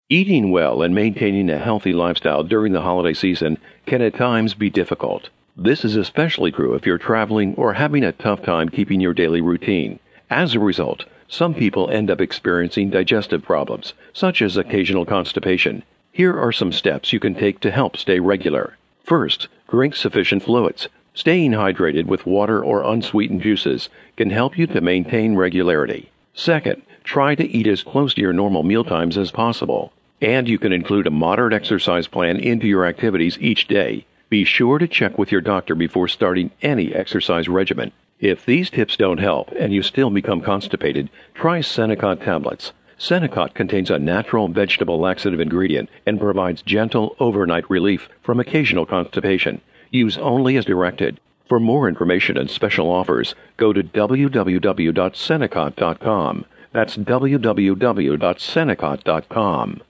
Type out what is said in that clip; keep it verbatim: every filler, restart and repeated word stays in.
Eating well and maintaining a healthy lifestyle during the holiday season can at times be difficult. This is especially true if you're traveling or having a tough time keeping your daily routine. As a result, some people end up experiencing digestive problems, such as occasional constipation. Here are some steps you can take to help stay regular. First, drink sufficient fluids. Staying hydrated with water or unsweetened juices can help you to maintain regularity. Second, try to eat as close to your normal mealtimes as possible. And you can include a moderate exercise plan into your activities each day. Be sure to check with your doctor before starting any exercise regimen. If these tips don't help and you still become constipated, try Senokot tablets. Senokot contains a natural vegetable laxative ingredient and provides gentle overnight relief from occasional constipation. Use only as directed. For more information and special offers, go to w w w dot senokot dot com. That's w w w dot senokot dot com.